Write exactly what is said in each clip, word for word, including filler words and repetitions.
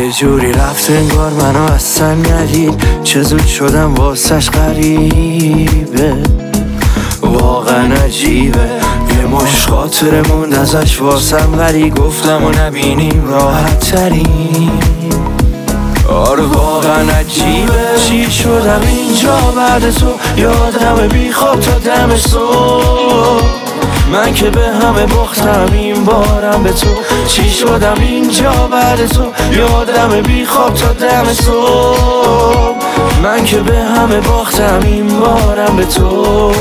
یه جوری رفت انگار منو اصلا ندید، چه زود شدم واسش غریبه، واقعا عجیبه. یه مش خاطره موند ازش واسم ولی گفتم و نبینیم راحت ترین. آره واقعا عجیبه چی شدم اینجا بعد تو، یادم بی خواب تا دم صبح. من که به همه باختم این بارم به تو، چی شدم اینجا بعد تو، یادم بی خواب تا دم صبح. من که به همه باختم این بارم به تو.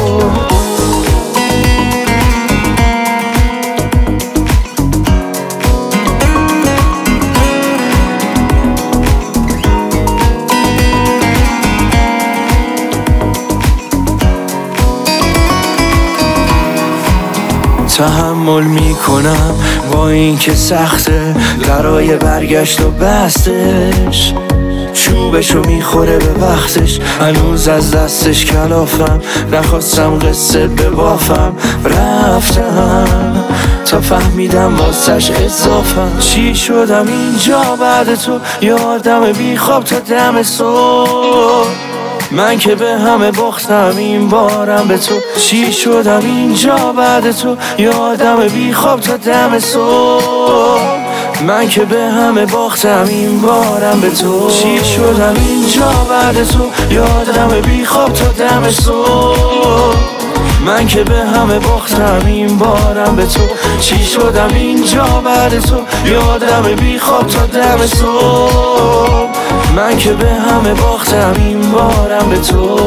تحمل میکنم با این که سخته، برای برگشت و بستش چوبشو میخوره به وقتش. هنوز از دستش کلافم، نخواستم قصه ببافم، رفتم تا فهمیدم واسش اضافم. چی شدم اینجا بعد تو، یادم بی خواب تا دم صبح. من که به همه باختم این بارم به تو، چی شدم اینجا بعد تو، یادم بی خواب تا دم صبح. من که به همه باختم این بارم به تو، چی شدم اینجا بعد تو، یادم بی خواب تا دم صبح. من که به همه باختم این بارم به تو، چی شدم اینجا بعد تو، یادم بی خواب تا دم صبح. من که به همه باختم این بارم به تو.